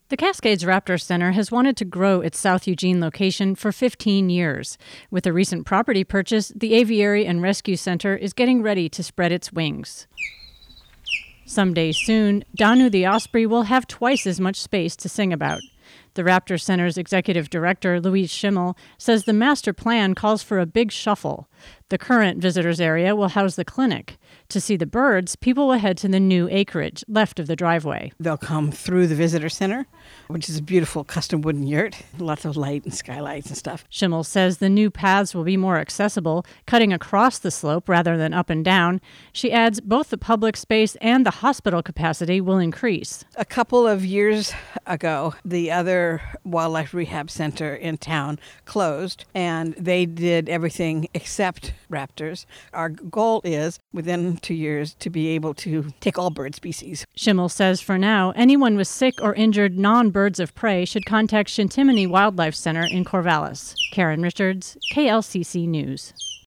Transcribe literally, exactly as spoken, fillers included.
The Cascades Raptor Center has wanted to grow its South Eugene location for fifteen years. With a recent property purchase, the Aviary and Rescue Center is getting ready to spread its wings. Someday soon, Danu the Osprey will have twice as much space to sing about. The Raptor Center's executive director, Louise Schimmel, says the master plan calls for a big shuffle. The current visitors area will house the clinic. To see the birds, people will head to the new acreage left of the driveway. They'll come through the visitor center, which is a beautiful custom wooden yurt, lots of light and skylights and stuff. Schimmel says the new paths will be more accessible, cutting across the slope rather than up and down. She adds both the public space and the hospital capacity will increase. A couple of years ago, the other wildlife rehab center in town closed, and they did everything except raptors. Our goal is, within two years, to be able to take all bird species. Schimmel says for now, anyone with sick or injured non-birds of prey should contact Shintimony Wildlife Center in Corvallis. Karen Richards, K L C C News.